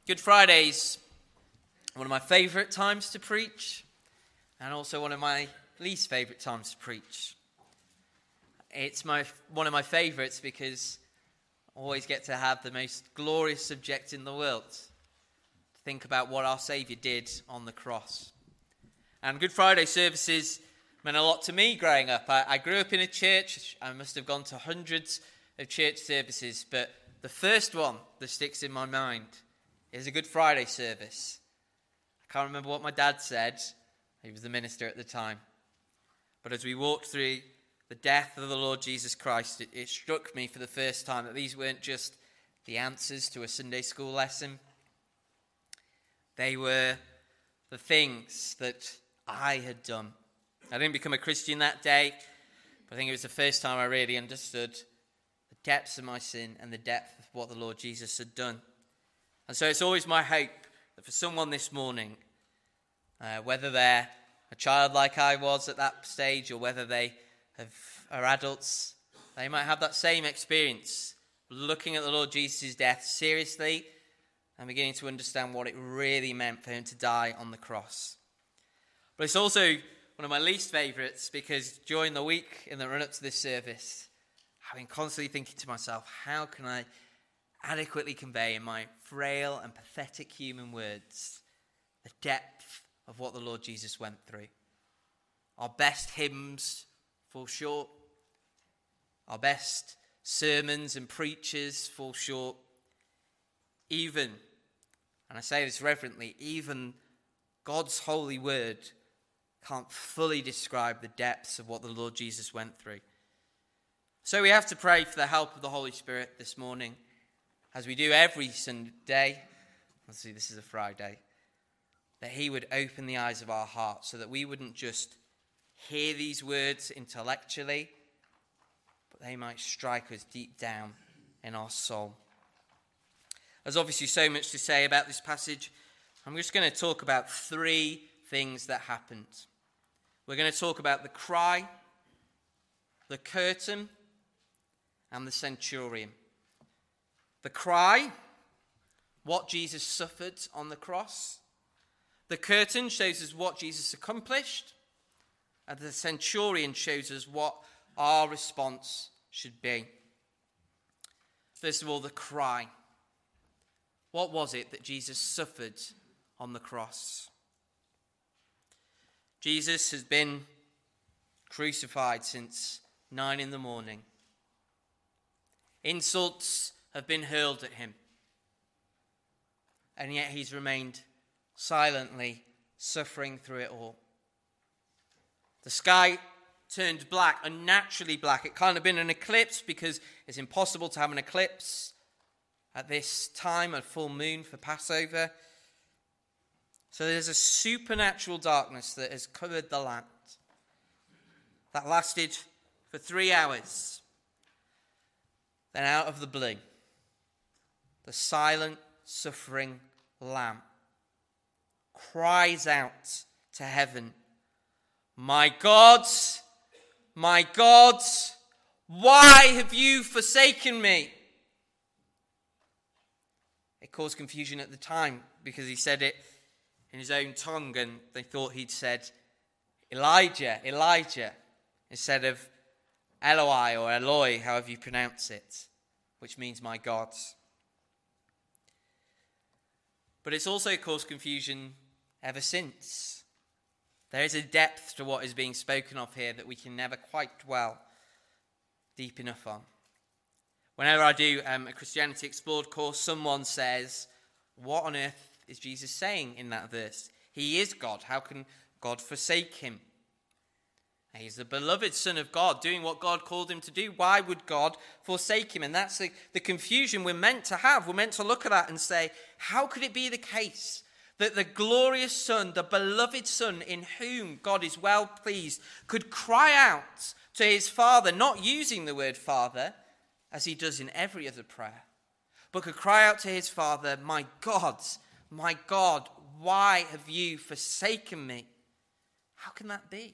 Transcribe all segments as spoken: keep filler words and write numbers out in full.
Good Friday's one of my favourite times to preach, and also one of my least favourite times to preach. It's my one of my favourites because I always get to have the most glorious subject in the world, to think about what our Saviour did on the cross. And Good Friday services meant a lot to me growing up. I, I grew up in a church. I must have gone to hundreds of church services, but the first one that sticks in my mind is a Good Friday service. I can't remember what my dad said. He was the minister at the time. But as we walked through the death of the Lord Jesus Christ, it, it struck me for the first time that these weren't just the answers to a Sunday school lesson. They were the things that I had done. I didn't become a Christian that day, but I think it was the first time I really understood the depths of my sin and the depth of what the Lord Jesus had done. And so it's always my hope that for someone this morning, uh, whether they're a child like I was at that stage or whether they have, are adults, they might have that same experience, looking at the Lord Jesus' death seriously and beginning to understand what it really meant for him to die on the cross. But it's also one of my least favourites because during the week in the run-up to this service, I've been constantly thinking to myself, how can I adequately convey in my frail and pathetic human words the depth of what the Lord Jesus went through? Our best hymns fall short. Our best sermons and preachers fall short. Even, and I say this reverently, even God's holy word can't fully describe the depths of what the Lord Jesus went through. So we have to pray for the help of the Holy Spirit this morning, as we do every Sunday. Let's see, this is a Friday. That he would open the eyes of our hearts so that we wouldn't just hear these words intellectually, but they might strike us deep down in our soul. There's obviously so much to say about this passage. I'm just going to talk about three things that happened. We're going to talk about the cry, the curtain, and the centurion. The cry, what Jesus suffered on the cross. The curtain shows us what Jesus accomplished. And the centurion shows us what our response should be. First of all, the cry. What was it that Jesus suffered on the cross? Jesus has been crucified since nine in the morning. Insults have been hurled at him. And yet he's remained silently suffering through it all. The sky turned black, unnaturally black. It can't have been an eclipse because it's impossible to have an eclipse at this time, a full moon for Passover. So there's a supernatural darkness that has covered the land. That lasted for three hours. Then out of the blue, the silent, suffering Lamb cries out to heaven, "My God, my God, why have you forsaken me?" It caused confusion at the time because he said it in his own tongue and they thought he'd said Elijah, Elijah, instead of Eloi or Eloi, however you pronounce it, which means my God. But it's also caused confusion ever since. There is a depth to what is being spoken of here that we can never quite dwell deep enough on. Whenever I do um, a Christianity Explored course, someone says, what on earth is Jesus saying in that verse? He is God. How can God forsake him? He's the beloved Son of God, doing what God called him to do. Why would God forsake him? And that's the, the confusion we're meant to have. We're meant to look at that and say, how could it be the case that the glorious Son, the beloved Son in whom God is well pleased, could cry out to his Father, not using the word Father, as he does in every other prayer, but could cry out to his Father, "My God, my God, why have you forsaken me?" How can that be?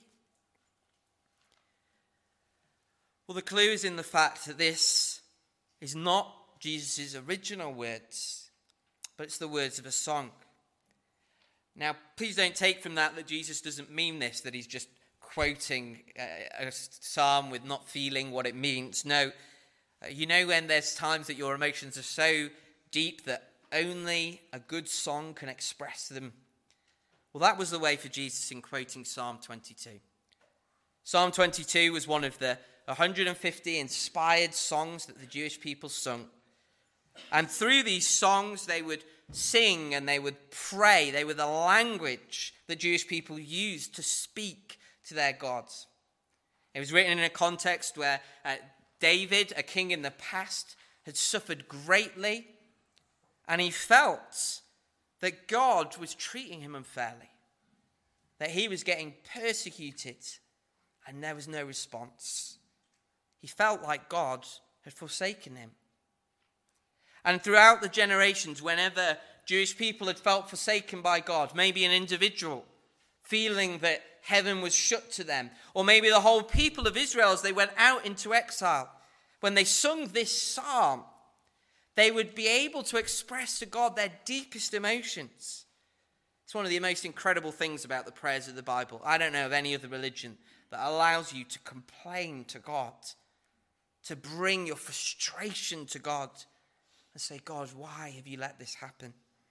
Well, the clue is in the fact that this is not Jesus' original words. but it's the words of a song. Now, please don't take from that that Jesus doesn't mean this, that he's just quoting a, a psalm with not feeling what it means. No, uh, you know when there's times that your emotions are so deep that only a good song can express them? Well, that was the way for Jesus in quoting Psalm twenty-two. Psalm twenty-two was one of the one hundred fifty inspired songs that the Jewish people sung. And through these songs, they would sing and they would pray. They were the language that Jewish people used to speak to their gods. It was written in a context where uh, David, a king in the past, had suffered greatly, and he felt that God was treating him unfairly, that he was getting persecuted, and there was no response. He felt like God had forsaken him. And throughout the generations, whenever Jewish people had felt forsaken by God, maybe an individual feeling that heaven was shut to them, or maybe the whole people of Israel as they went out into exile, when they sung this psalm, they would be able to express to God their deepest emotions. It's one of the most incredible things about the prayers of the Bible. I don't know of any other religion that allows you to complain to God, to bring your frustration to God, and say, God, why have you let this happen?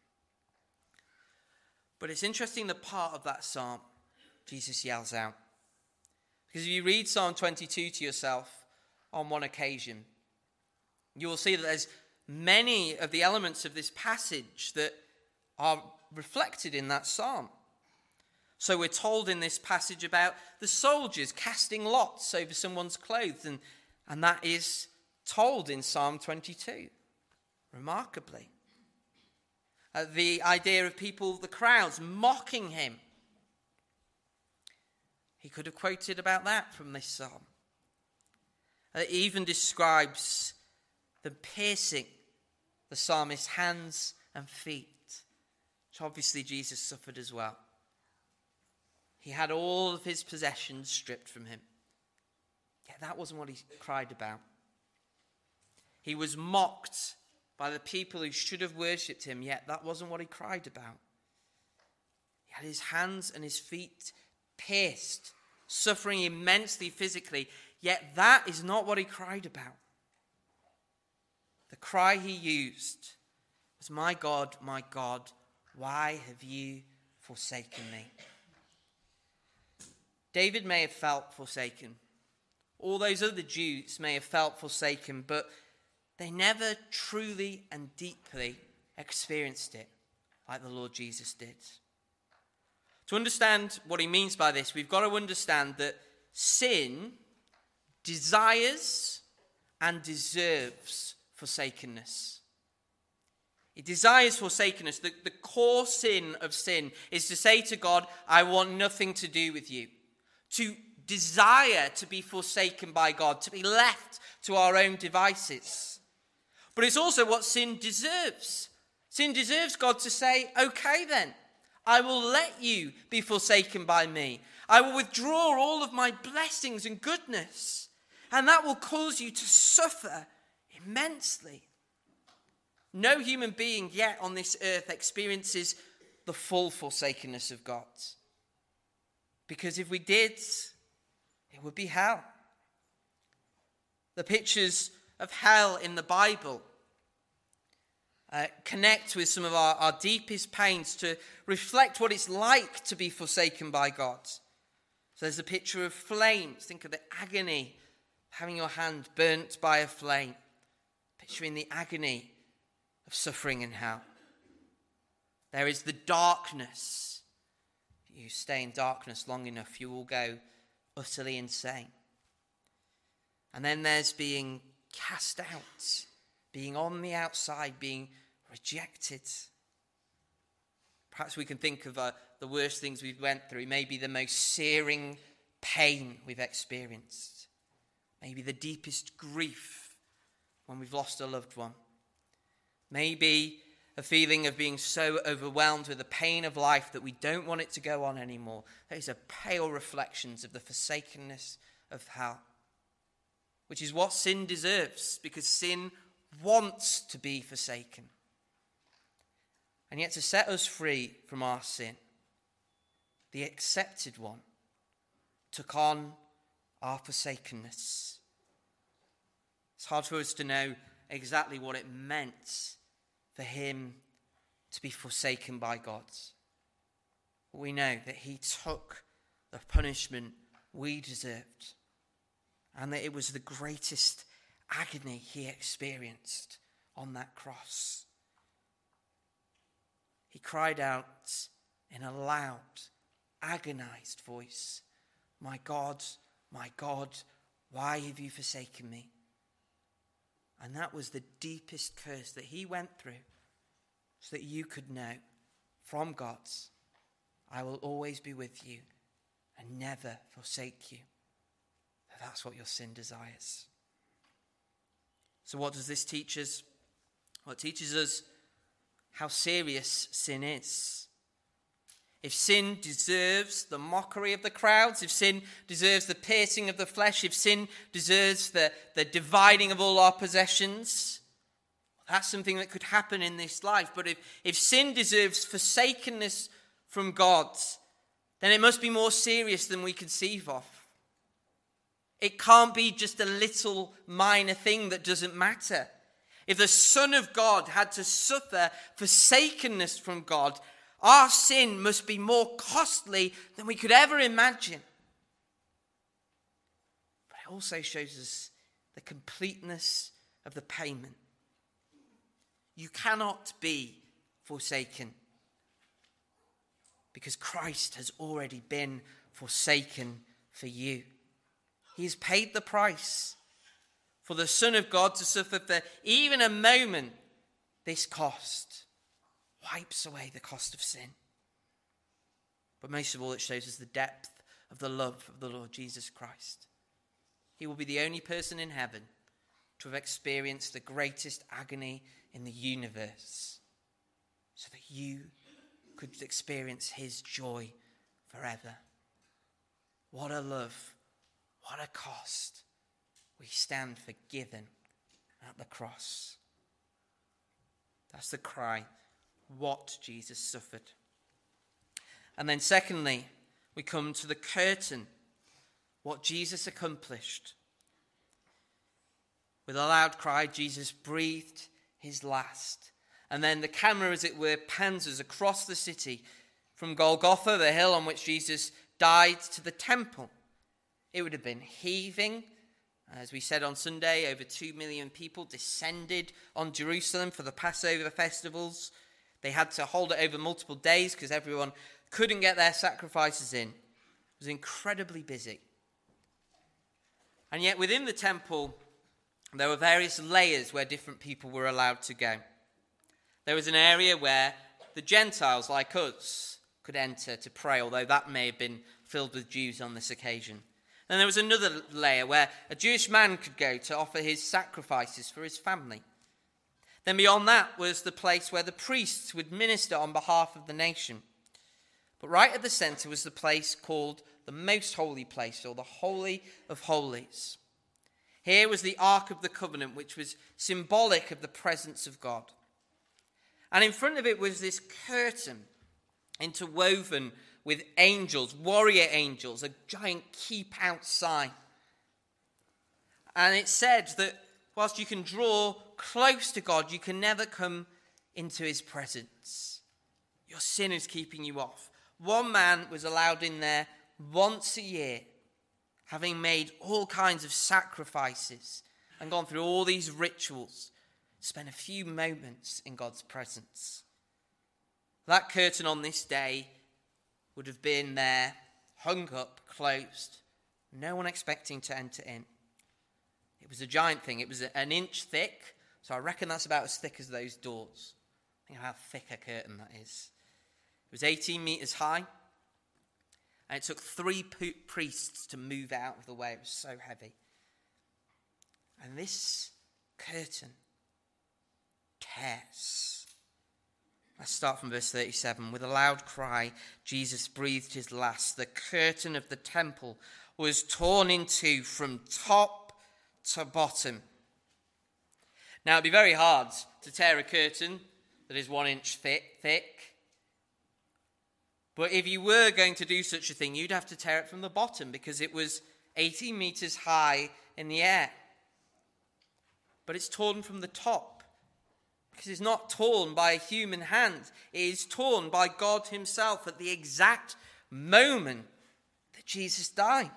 But it's interesting the part of that psalm Jesus yells out. Because if you read Psalm twenty-two to yourself on one occasion, you will see that there's many of the elements of this passage that are reflected in that psalm. So we're told in this passage about the soldiers casting lots over someone's clothes, and, and that is told in Psalm twenty-two. Remarkably. Uh, the idea of people, the crowds, mocking him. He could have quoted about that from this psalm. Uh, it even describes the piercing the psalmist's hands and feet, which obviously Jesus suffered as well. He had all of his possessions stripped from him. Yet that wasn't what he cried about. He was mocked by the people who should have worshipped him, yet that wasn't what he cried about. He had his hands and his feet pierced, suffering immensely physically, yet that is not what he cried about. The cry he used was, "My God, my God, why have you forsaken me?" David may have felt forsaken. All those other Jews may have felt forsaken, but they never truly and deeply experienced it like the Lord Jesus did. To understand what he means by this, we've got to understand that sin desires and deserves forsakenness. It desires forsakenness. The, the core sin of sin is to say to God, I want nothing to do with you. To desire to be forsaken by God, to be left to our own devices. But it's also what sin deserves. Sin deserves God to say, okay then, I will let you be forsaken by me. I will withdraw all of my blessings and goodness. And that will cause you to suffer immensely. No human being yet on this earth experiences the full forsakenness of God. Because if we did, it would be hell. The pictures of hell in the Bible uh, connect with some of our, our deepest pains to reflect what it's like to be forsaken by God. So there's a picture of flames. Think of the agony of having your hand burnt by a flame. Picturing the agony of suffering in hell. There is the darkness. If you stay in darkness long enough, you will go utterly insane. And then there's being cast out, being on the outside, being rejected. Perhaps we can think of uh, the worst things we've went through, maybe the most searing pain we've experienced, maybe the deepest grief when we've lost a loved one, maybe a feeling of being so overwhelmed with the pain of life that we don't want it to go on anymore. Those are pale reflections of the forsakenness of hell. Which is what sin deserves, because sin wants to be forsaken. and yet to set us free from our sin. The accepted one took on our forsakenness. It's hard for us to know exactly what it meant for him to be forsaken by God. But we know that he took the punishment we deserved, and that it was the greatest agony he experienced on that cross. He cried out in a loud, agonized voice, "My God, my God, why have you forsaken me?" And that was the deepest curse that he went through, so that you could know from God, I will always be with you and never forsake you. That's what your sin desires. So what does this teach us? Well, it teaches us how serious sin is. If sin deserves the mockery of the crowds, if sin deserves the piercing of the flesh, if sin deserves the, the dividing of all our possessions, that's something that could happen in this life. But if, if sin deserves forsakenness from God, then it must be more serious than we conceive of. It can't be just a little minor thing that doesn't matter. If the Son of God had to suffer forsakenness from God, our sin must be more costly than we could ever imagine. But it also shows us the completeness of the payment. You cannot be forsaken because Christ has already been forsaken for you. He has paid the price for the Son of God to suffer for even a moment. This cost wipes away the cost of sin. But most of all, it shows us the depth of the love of the Lord Jesus Christ. He will be the only person in heaven to have experienced the greatest agony in the universe, so that you could experience his joy forever. What a love. What a cost. We stand forgiven at the cross. That's the cry. What Jesus suffered. And then secondly, we come to the curtain. What Jesus accomplished. With a loud cry, Jesus breathed his last. And then the camera, as it were, pans us across the city from Golgotha, the hill on which Jesus died, to the temple. It would have been heaving. As we said on Sunday, over two million people descended on Jerusalem for the Passover festivals. They had to hold it over multiple days because everyone couldn't get their sacrifices in. It was incredibly busy. And yet within the temple, there were various layers where different people were allowed to go. There was an area where the Gentiles like us could enter to pray, although that may have been filled with Jews on this occasion. Then there was another layer where a Jewish man could go to offer his sacrifices for his family. Then beyond that was the place where the priests would minister on behalf of the nation. But right at the center was the place called the Most Holy Place, or the Holy of Holies. Here was the Ark of the Covenant, which was symbolic of the presence of God. And in front of it was this curtain interwoven with angels, warrior angels, a giant keep out sign. And it said that whilst you can draw close to God, you can never come into his presence. Your sin is keeping you off. One man was allowed in there once a year, having made all kinds of sacrifices and gone through all these rituals, spend a few moments in God's presence. That curtain on this day would have been there, hung up, closed, no one expecting to enter in. It was a giant thing. It was an inch thick, so I reckon that's about as thick as those doors. Think of how thick a curtain that is. It was eighteen metres high, and it took three priests to move out of the way. It was so heavy. And this curtain tears. Let's start from verse thirty-seven. With a loud cry, Jesus breathed his last. The curtain of the temple was torn in two from top to bottom. Now, it'd be very hard to tear a curtain that is one inch thick, thick. But if you were going to do such a thing, you'd have to tear it from the bottom because it was eighteen meters high in the air. But it's torn from the top because it's not torn by a human hand. It is torn by God himself at the exact moment that Jesus died.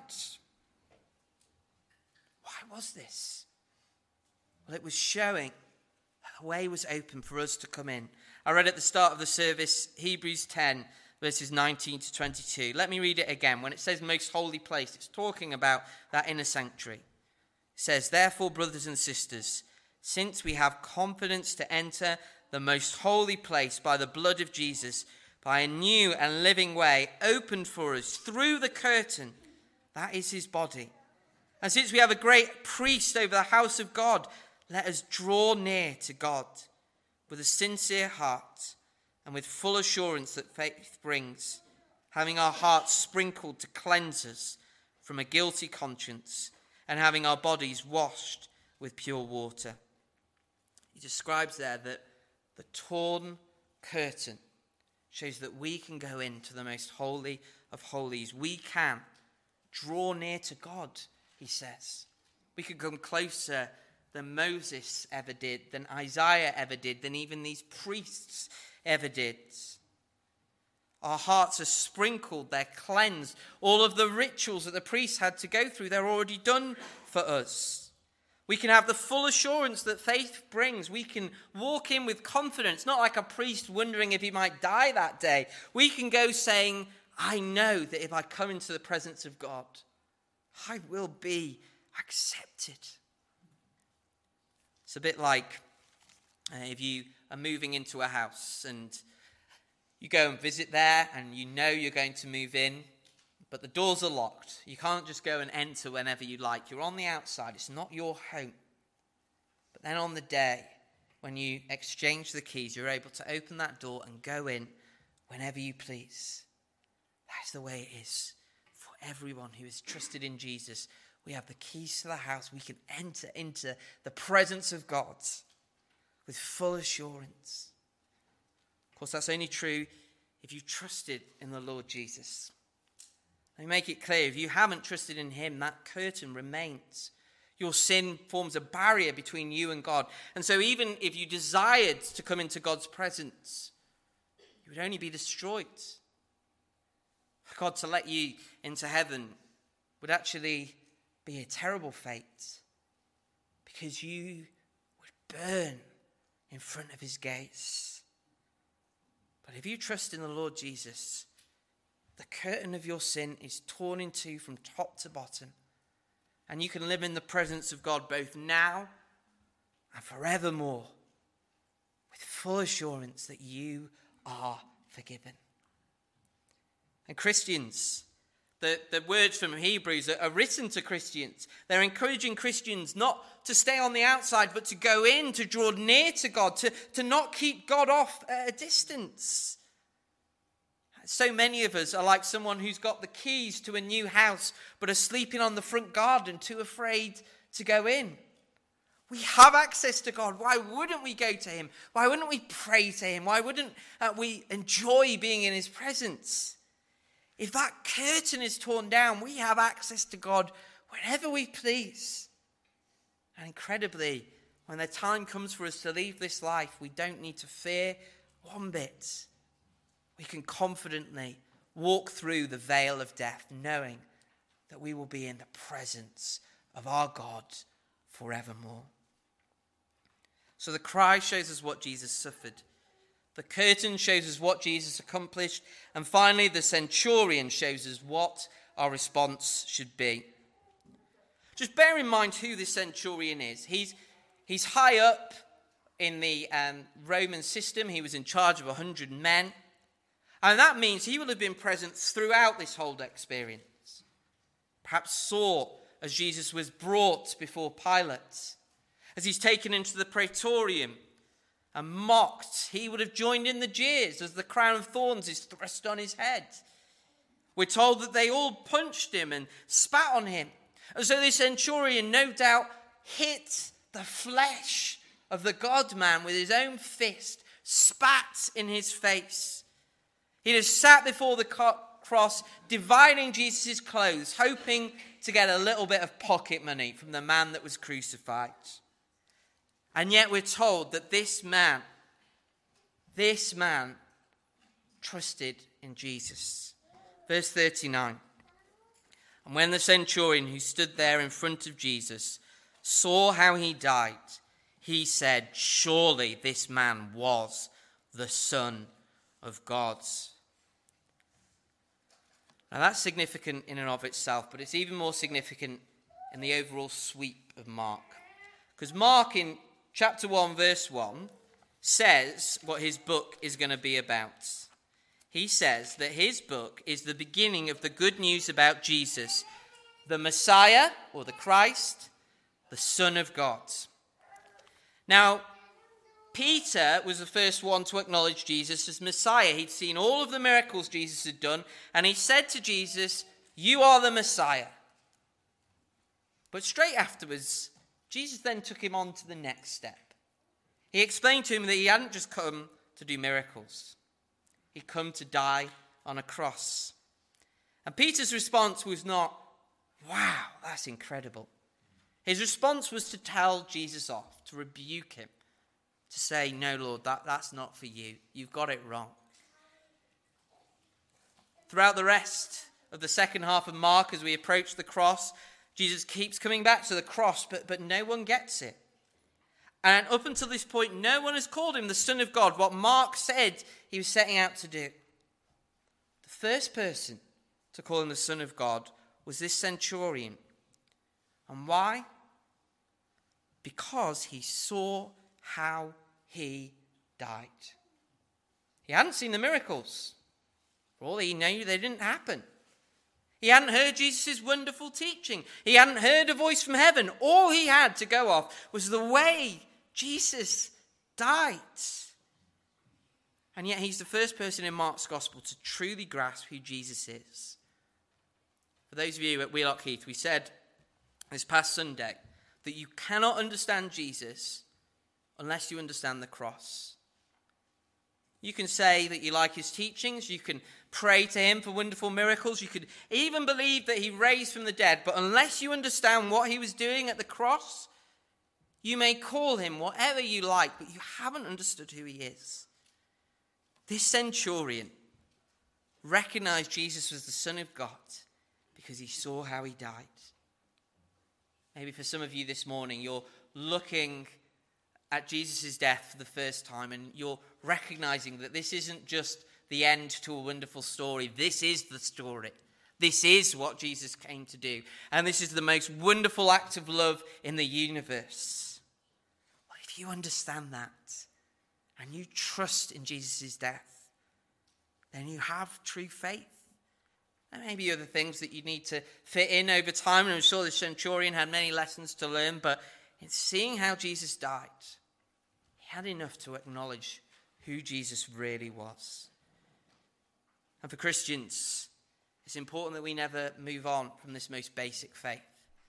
Why was this? Well, it was showing that the way was open for us to come in. I read at the start of the service, Hebrews ten, verses nineteen to twenty-two. Let me read it again. When it says most holy place, it's talking about that inner sanctuary. It says, therefore, brothers and sisters, since we have confidence to enter the most holy place by the blood of Jesus, by a new and living way opened for us through the curtain, that is his body. And since we have a great priest over the house of God, let us draw near to God with a sincere heart and with full assurance that faith brings, having our hearts sprinkled to cleanse us from a guilty conscience and having our bodies washed with pure water. He describes there that the torn curtain shows that we can go into the most holy of holies. We can draw near to God, he says. We can come closer than Moses ever did, than Isaiah ever did, than even these priests ever did. Our hearts are sprinkled, they're cleansed. All of the rituals that the priests had to go through, they're already done for us. We can have the full assurance that faith brings. We can walk in with confidence, not like a priest wondering if he might die that day. We can go saying, I know that if I come into the presence of God, I will be accepted. It's a bit like uh, if you are moving into a house and you go and visit there and you know you're going to move in, but the doors are locked. You can't just go and enter whenever you like. You're on the outside. It's not your home. But then on the day when you exchange the keys, you're able to open that door and go in whenever you please. That's the way it is for everyone who is trusted in Jesus. We have the keys to the house. We can enter into the presence of God with full assurance. Of course, that's only true if you've trusted in the Lord Jesus. Let me make it clear, if you haven't trusted in him, that curtain remains. Your sin forms a barrier between you and God. And so even if you desired to come into God's presence, you would only be destroyed. For God to let you into heaven would actually be a terrible fate, because you would burn in front of his gates. But if you trust in the Lord Jesus, the curtain of your sin is torn in two from top to bottom, and you can live in the presence of God both now and forevermore with full assurance that you are forgiven. And Christians, the, the words from Hebrews are, are written to Christians. They're encouraging Christians not to stay on the outside, but to go in, to draw near to God, to, to not keep God off at a distance. So many of us are like someone who's got the keys to a new house, but are sleeping on the front garden, too afraid to go in. We have access to God. Why wouldn't we go to him? Why wouldn't we pray to him? Why wouldn't uh, we enjoy being in his presence? If that curtain is torn down, we have access to God whenever we please. And incredibly, when the time comes for us to leave this life, we don't need to fear one bit. We can confidently walk through the veil of death, knowing that we will be in the presence of our God forevermore. So the cry shows us what Jesus suffered. The curtain shows us what Jesus accomplished. And finally, the centurion shows us what our response should be. Just bear in mind who this centurion is. He's, he's high up in the um, Roman system. He was in charge of one hundred men. And that means he will have been present throughout this whole experience. Perhaps saw as Jesus was brought before Pilate, as he's taken into the praetorium and mocked. He would have joined in the jeers as the crown of thorns is thrust on his head. We're told that they all punched him and spat on him. And so this centurion no doubt hit the flesh of the God-man with his own fist, spat in his face. He'd have sat before the cross, dividing Jesus' clothes, hoping to get a little bit of pocket money from the man that was crucified. And yet we're told that this man, this man trusted in Jesus. Verse thirty-nine. And when the centurion who stood there in front of Jesus saw how he died, he said, surely this man was the Son of God. Now that's significant in and of itself, but it's even more significant in the overall sweep of Mark. Because Mark in chapter one, verse one, says what his book is going to be about. He says that his book is the beginning of the good news about Jesus, the Messiah, or the Christ, the Son of God. Now, Peter was the first one to acknowledge Jesus as Messiah. He'd seen all of the miracles Jesus had done, and he said to Jesus, you are the Messiah. But straight afterwards, Jesus then took him on to the next step. He explained to him that he hadn't just come to do miracles. He'd come to die on a cross. And Peter's response was not, wow, that's incredible. His response was to tell Jesus off, to rebuke him, to say, no, Lord, that, that's not for you. You've got it wrong. Throughout the rest of the second half of Mark, as we approach the cross, Jesus keeps coming back to the cross, but, but no one gets it. And up until this point, no one has called him the Son of God, what Mark said he was setting out to do. The first person to call him the Son of God was this centurion. And why? Because he saw how he died. He hadn't seen the miracles. For all he knew, they didn't happen. He hadn't heard Jesus' wonderful teaching. He hadn't heard a voice from heaven. All he had to go off was the way Jesus died. And yet he's the first person in Mark's gospel to truly grasp who Jesus is. For those of you at Wheelock Heath, we said this past Sunday that you cannot understand Jesus unless you understand the cross. You can say that you like his teachings, you can pray to him for wonderful miracles, you could even believe that he raised from the dead, but unless you understand what he was doing at the cross, you may call him whatever you like, but you haven't understood who he is. This centurion recognized Jesus was the Son of God because he saw how he died. Maybe for some of you this morning, you're looking at Jesus' death for the first time and you're recognizing that this isn't just the end to a wonderful story. This is the story. This is what Jesus came to do. And this is the most wonderful act of love in the universe. Well, if you understand that and you trust in Jesus' death, then you have true faith. There may be other things that you need to fit in over time. And I'm sure the centurion had many lessons to learn, but in seeing how Jesus died, he had enough to acknowledge who Jesus really was. And for Christians, it's important that we never move on from this most basic faith.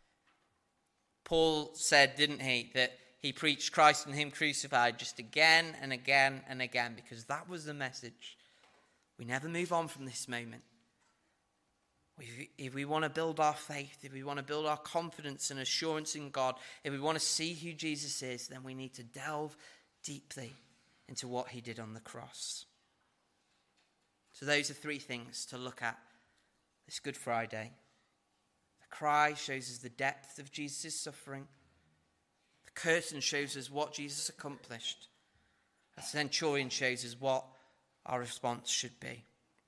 Paul said, didn't he, that he preached Christ and him crucified just again and again and again, because that was the message. We never move on from this moment. If we want to build our faith, if we want to build our confidence and assurance in God, if we want to see who Jesus is, then we need to delve deeply into what he did on the cross. So those are three things to look at this Good Friday. The cry shows us the depth of Jesus' suffering. The curtain shows us what Jesus accomplished. The centurion shows us what our response should be.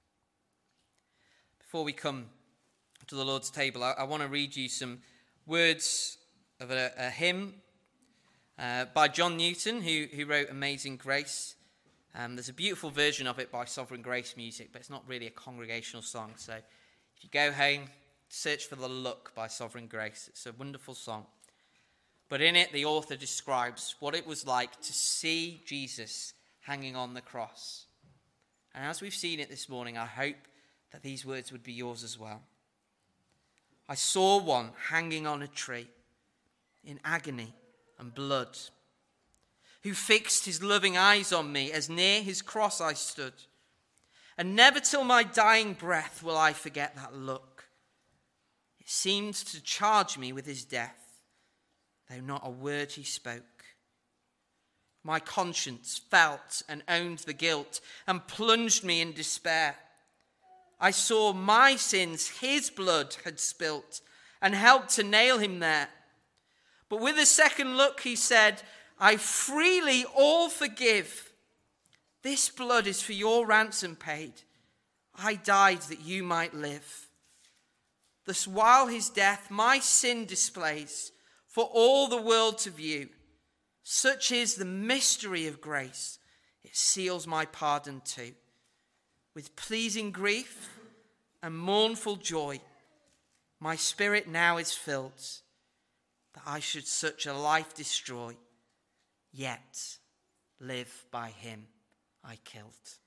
Before we come to the Lord's table, I, I want to read you some words of a, a hymn uh, by John Newton, who, who wrote Amazing Grace. Um, there's a beautiful version of it by Sovereign Grace Music, but it's not really a congregational song. So if you go home, search for The Look by Sovereign Grace. It's a wonderful song. But in it, the author describes what it was like to see Jesus hanging on the cross. And as we've seen it this morning, I hope that these words would be yours as well. I saw one hanging on a tree in agony and blood. who fixed his loving eyes on me as near his cross I stood. And never till my dying breath will I forget that look. It seemed to charge me with his death, though not a word he spoke. My conscience felt and owned the guilt and plunged me in despair. I saw my sins his blood had spilt and helped to nail him there. But with a second look he said, I freely all forgive. This blood is for your ransom paid. I died that you might live. Thus while his death my sin displays for all the world to view, such is the mystery of grace, it seals my pardon too. With pleasing grief and mournful joy, my spirit now is filled, that I should such a life destroy, yet live by him I killed.